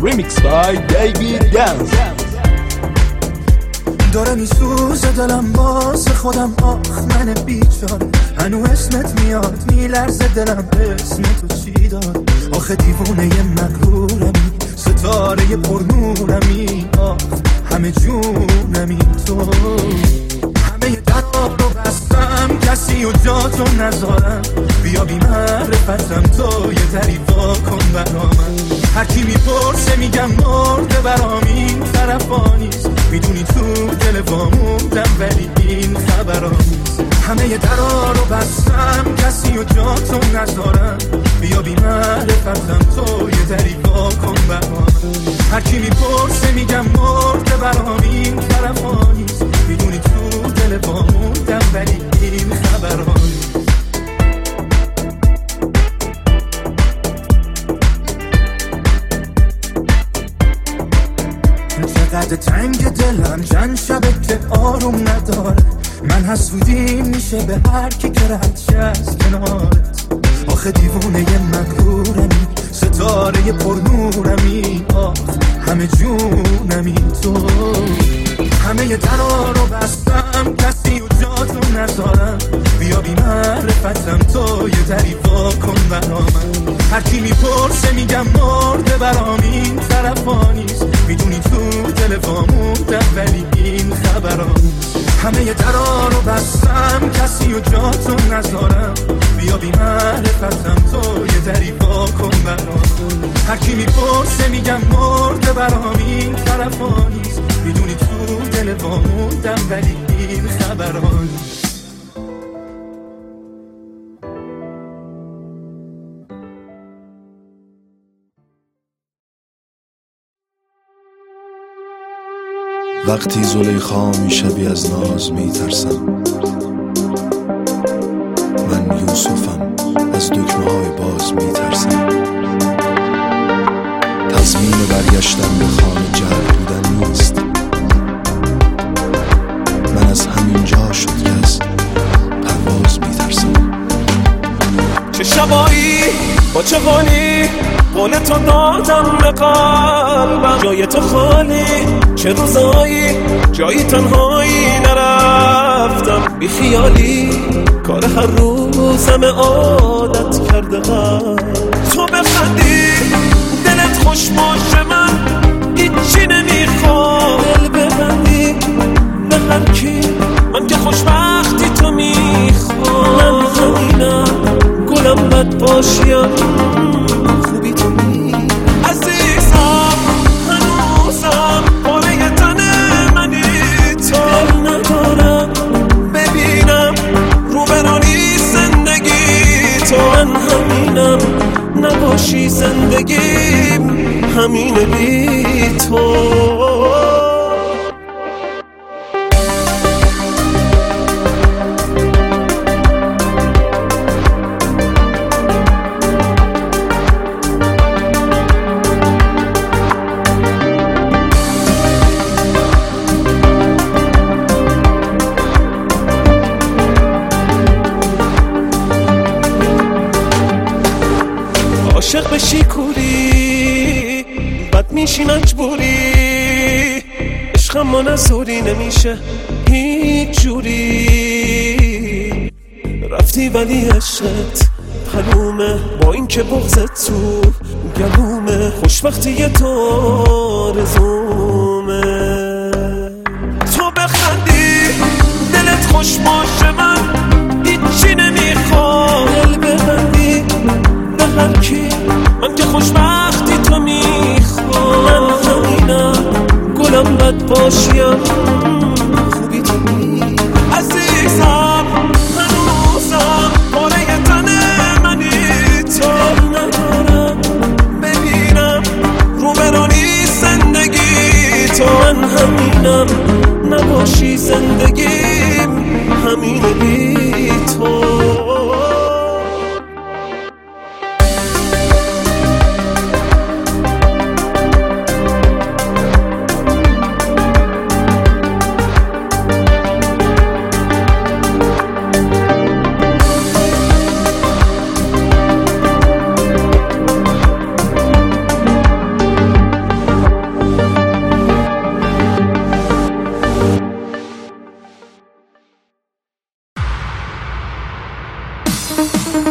Remix by David Dance. داره میسوزه دلم باز خودم، آخ من بیچاره، هنو اسمت میاد میلرزه دلم، اسمتو چی داد؟ آخه دیوونه مغرورمی، ستاره پرنورمی، آخ همه جونمی تو. همه درا رو بستم کسی و جاتو نذارم، بیا بی معرفتم تو یه دری وا کن برا من. هر کی میپرسه میگم مرده برام این طرفا نیست، میدونی تو دل واموندم ولی این خبرا نیست. همه درا رو بستم کسی و جاتو نذارم، بیا بی معرفتم تو یه دری وا کن برا من. هر کی میپرسه میگم مرده برام این طرفا نیست، میدونی تو دل واموندم ولی این خبرا نیست. چقدر تنگ دلم چند شبه که آروم نداره، من حسودیم میشه به هر کی که رد شه از کنارت. آخه دیوونه مغرورمی، ستاره پرنورمی، آخ همه جونمی تو. همه درا رو بستم کسی و جاتو نذارم، بیا بی معرفتم تو یه دری وا کن برا من. هر کی میپرسه میگم مرده برام این طرفا نیست، میدونی تو دل واموندم ولی این خبرا نیست. همه درا رو بستم کسی و جاتو نذارم، بیا بی معرفتم تو یه دری وا کن برا من. هر کی میپرسه میگم مرده برام این طرفا نیست، میدونی تو دل واموندم ولی این خبرا نیست. وقتی زلیخا میشبی از ناز میترسم، من یوسفم از دکمه های باز میترسم. تضمین برگشتن به خانه جلب بودن نیست، من از همین جا شد که از پرواز میترسم. چه شبایی با چه غالی قول تو دادم به قلبم، جای تو خالی چه روزایی جایی تنهایی نرفتم. بی خیالی کار هر روزم عادت کرده قلب. تو بخندی دلت خوش باشه من هیچی نمیخوام، دل ببندی به هر کی من که خوشبختی تو میخوام. من همینم گلم بد باشیم خوبی تو می عزیزم، هنوزم پاره تن منی تو. دل ندارم ببینم روبرانی زندگی تو. من همینم نباشی زندگیم همینه بی تو. عاشق بشی کوری بد میشی مجبوری، عشق ما نزوری نمیشه هیچ جوری. رفتی ولی عشقت حرومه، با این که بغضت تو گلومه، خوشبختی تو آرزومه. تو بخندی دلت خوش باشه من هیچی نمیخوام، دل ببندی به هر کی من که خوشبختی تو میخوام. من همینم گلم بد باشیم خوبی تو می عزیزم، هنوزم پاره تن منی تو. ندارم ببینم روبرانی زندگی تو. من همینم نباشی زندگیم همینه بی تو.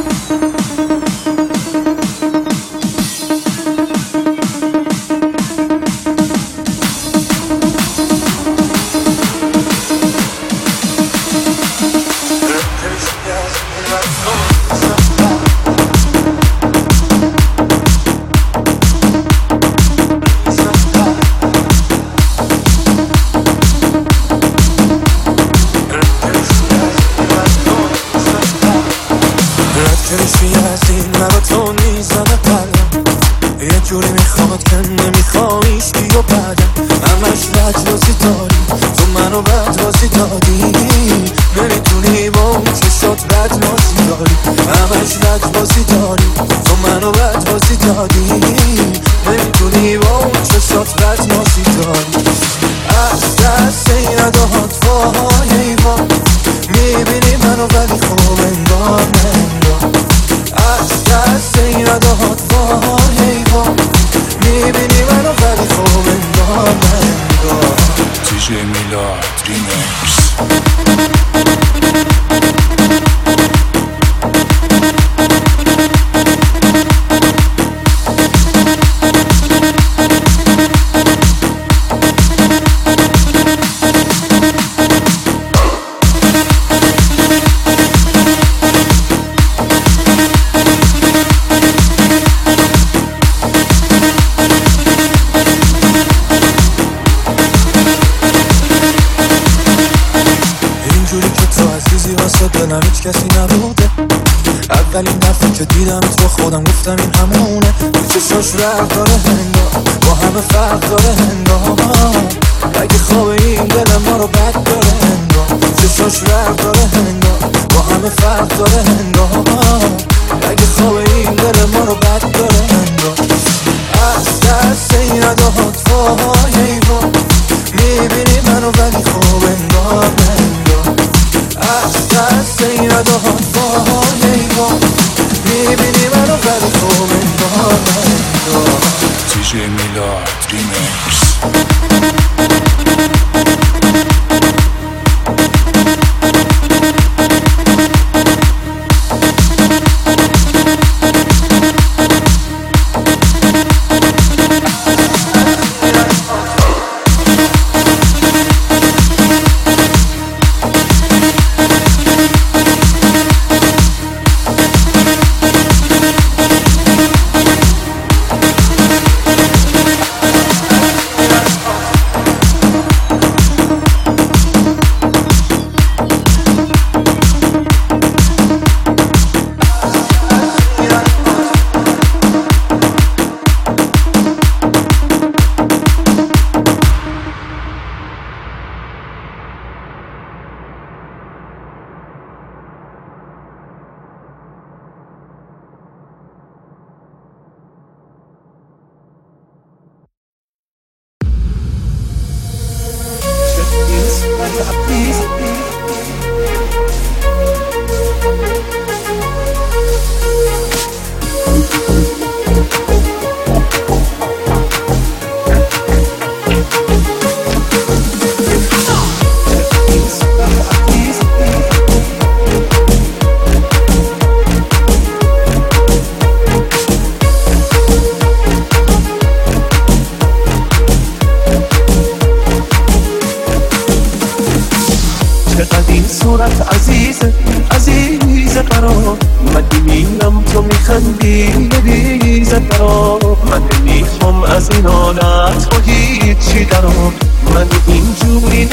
کسی نبوده اولین دفعه که دیدمت با خودم گفتم این همونه چشاش رفت داره هنگام با همه فرق داره هنگام اگه خواب این دلم ما رو بد داره هنگام چشاش رفت داره هنگام با همه فرق داره هنگام اگه خواب این دلم ما رو بد داره هنگام از دست این اداهات وای ایوان میبینی منو ولی خوب انگار از دست این اداهات وای ایوان میبینی منو ولی خوب انگار تیجه میلاد ریمیکس صورت عزیزه قرار من میبینم تو میخندی بریزه قرار من نمیخوام از این حالت با هیچی درام من اینجوری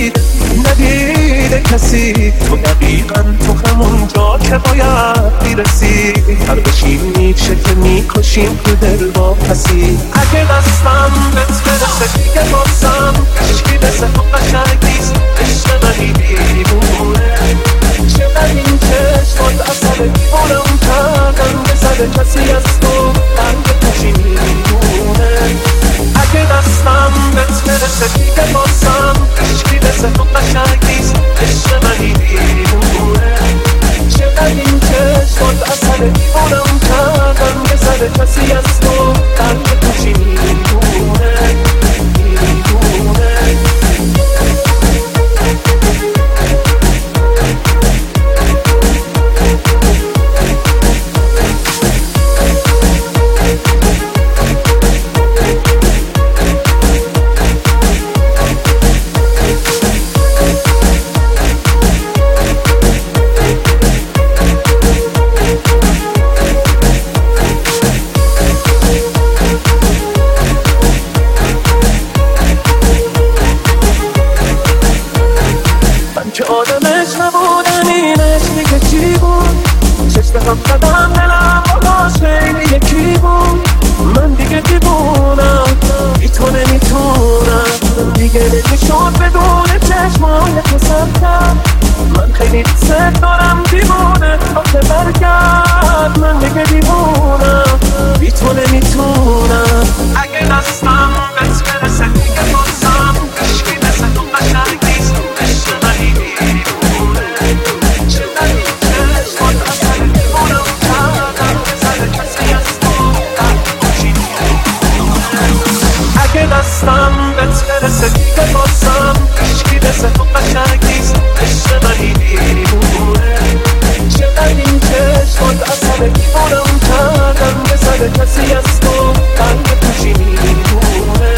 ندیده کسی تو دقیقا تو همون جا که باید میرسی هر بشینی چه که میکشیم تو دل با پسی اگه دستم بهت برسه دیگه بازم عشقی بسه تو قشنگیست عشق منی دیوونه چقدر این چشمات اصل دیوونم کردن بزده کسی از تو رنگ پشیمونه اگه دستم بهت برسه دیگه بازم عشقی بسه تو قشنگیست عشق منی دیوونه چقدر این چشمات اصل دیوونم کردن بزده کسی از تو رنگ پشیمونه ولی ست دارم دیوونه آخه برگرد من دیگه دیوونم بی تو نمیتونم اگه دستم بهت برسه دیگه بازم کشکی مثل تو قشنگ نیست عشق منی دیوونه چه داری چشمات اصلا دیوونم کردم بزره کسی از تو اگه دستم بهت برسه دیگه بازم کشکی مثل تو قشنگ نیست عشق منی دیوونه چقدر این چشمات اصلا دیوونم کردم بزره کسی از تو قلب پوشی میدونه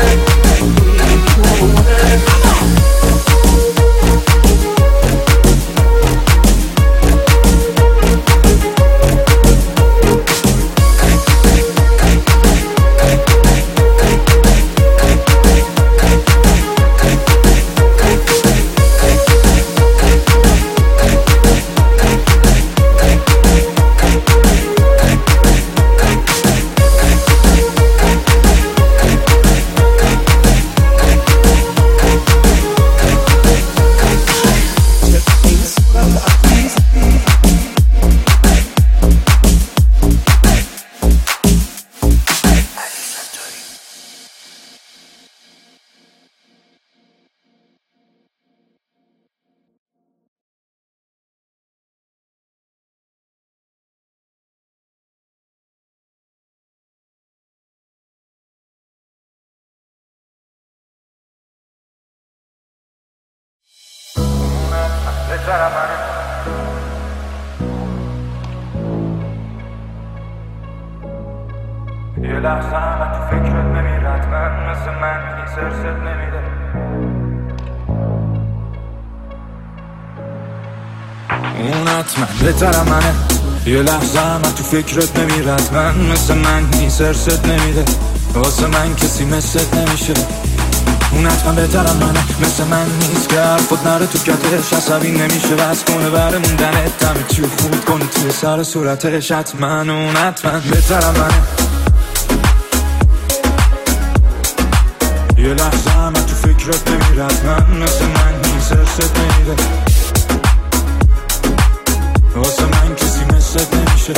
یه لحظه هم تو فکرت نمیرد من مثل من این سرست نمیده اون حتما بهتر منه یه لحظه هم تو فکرت نمیرد من مثل من این سرست نمیده واسه من کسی مثلت نمیشه اون حتما بهتر منه مثل من نیست که حرفت نره تو کتش عصبی نمیشه بس کنه بره موندنت همه چی خود کنه توی سر صورتش حتما اون حتما بهتر منه یه لحظه هم تو فکرت نمیرد من مثل من این سرست نمیده واسه من کسی مثلت نمیشه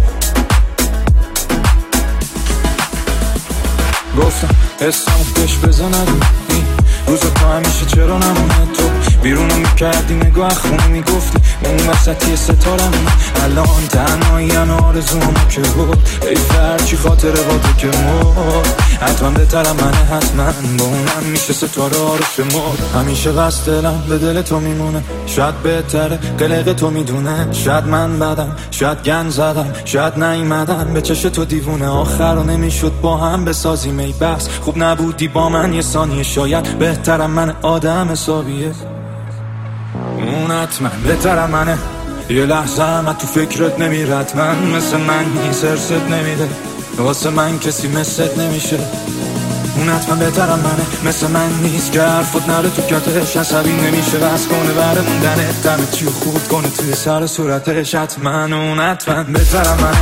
گفتم اسمو بهش بزنم روزا تو همیشه چرا نمونه تو بیرونو میکردی نگاه خونه میگفتی اون وسطی ستارمونه الان تنهاییان آرزومو که بود ای فرچی خاطره با تو که مرد حتما بهترم منه حتما با اونم میشه ستاره آرش مرد همیشه بس دلم به دل تو میمونه شاید بهتره قلق تو میدونه شاید من بدم شاید گن زدم شاید نیومدم به چش تو دیوونه آخر نمیشد با هم بسازیم ای بس خوب نبودی با من یه ثانیه شاید بهترم من آدم حسابیه اون حتما بهترم منه یه لحظه هم تو فکرت نمیرد من مثل من این سرست نمیده واسه من کسی مثلت نمیشه اون حتما بهترم منه مثل من نیست که حرفت نره تو کتش عصبی نمیشه بس کنه بره موندنت همه چی خود کنه توی سر صورتش حتما اون حتما بهترم منه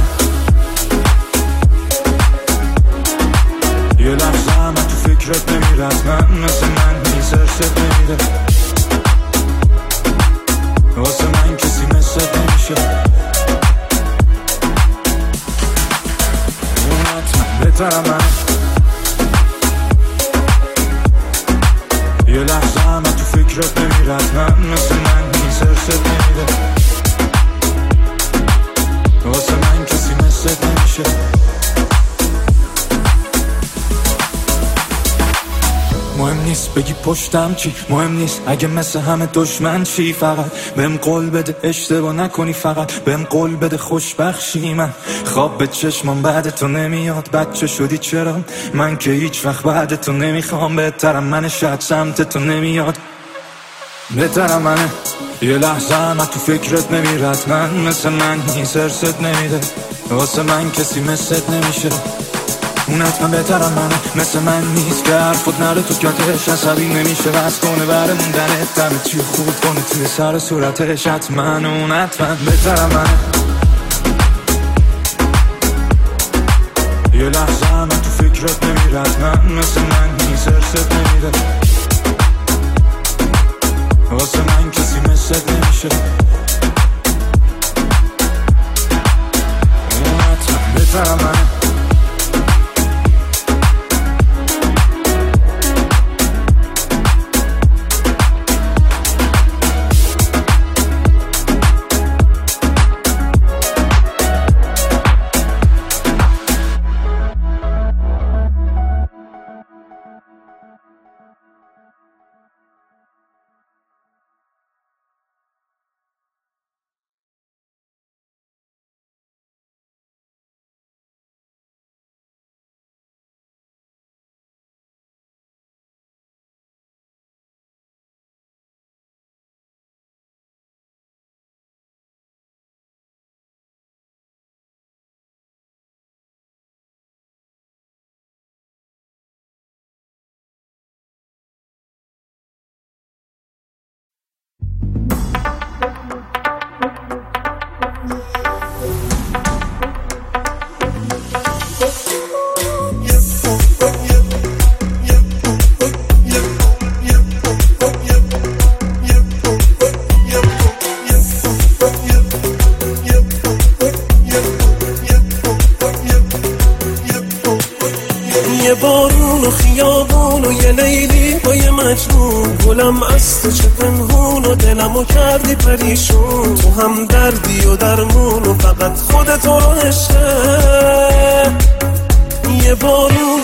یه لحظه هم تو فکرت نمیرد من مثل من این سرست نمیده واسه من کسی مثلت نمیشه اون حتما بهترم منه یه لحظه هم تو فکرت نمیرد من مثل من این سرست نمیده واسه من کسی مثلت نمیشه مهم نیست بگی پشتم چی مهم نیست اگه مثل همه دشمن چی فقط بهم قول بده اشتباه نکنی فقط بهم قول بده خوشبخشی من خواب به چشمم بعد تو نمیاد بچه شدی چرا من که هیچ وقت بعد تو نمیخوام بهترم من شاید سمت تو نمیاد بهترم منه یه لحظه هم تو فکرت نمیرد من مثل من این سرست نمیده واسه من کسی مثلت نمیشه اون حتما بهترم منه مثل من نیست که حرفت نره تو کتش عصبی نمیشه بس کنه بره موندنت همه چی خود کنه توی سر صورتش حتما اون حتما بهترم منه یه لحظه هم تو فکرت نمیرد من مثل من این سرست نمیده واسه من کسی مثلت نمیشه سر منه. یه بارون و خیابون و یه لیلی با یه مجنون، گلم از تو چه پنهون و دلمو کردی پریشون. تو هم دردی و درمون و فقط خودت رو عشقه. یه بارون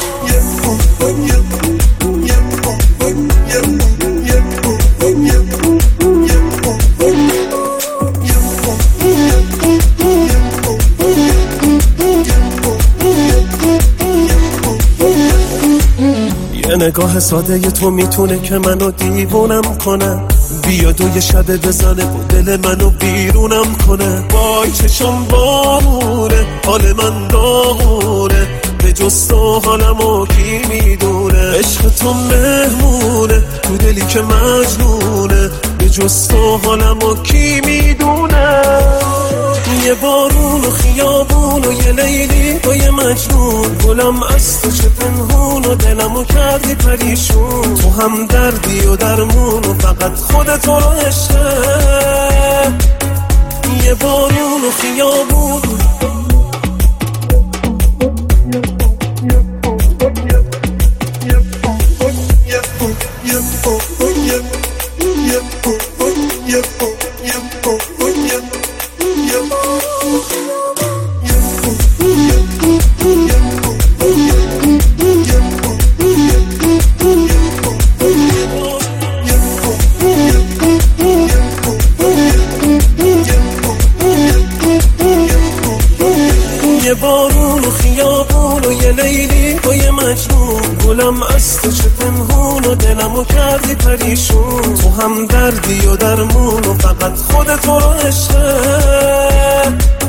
یه نگاه ساده تو میتونه که منو دیوونم کنه. بیاد و یه شبه بزنه و دل منو بیرونم کنه. وای چشم بارونه، حال من داغونه، به جز تو حالمو کی میدونه. عشق تو مهمونه تو دلی که مجنونه، به جز تو حالمو کی میدونه. یه بارون و خیابون و یه لیلی و یه مجنون، گلم از تو چه پنهون و دلمو کردی پریشون. تو هم دردی و درمون و فقط خودت رو عشقه. یه بارون و خیابون یه بارون و خیابون و یه لیلی و یه مجنون، گلم از تو چه پنهون و دلمو کردی پریشون. تو هم دردی و درمون و فقط خودت رو عشقه.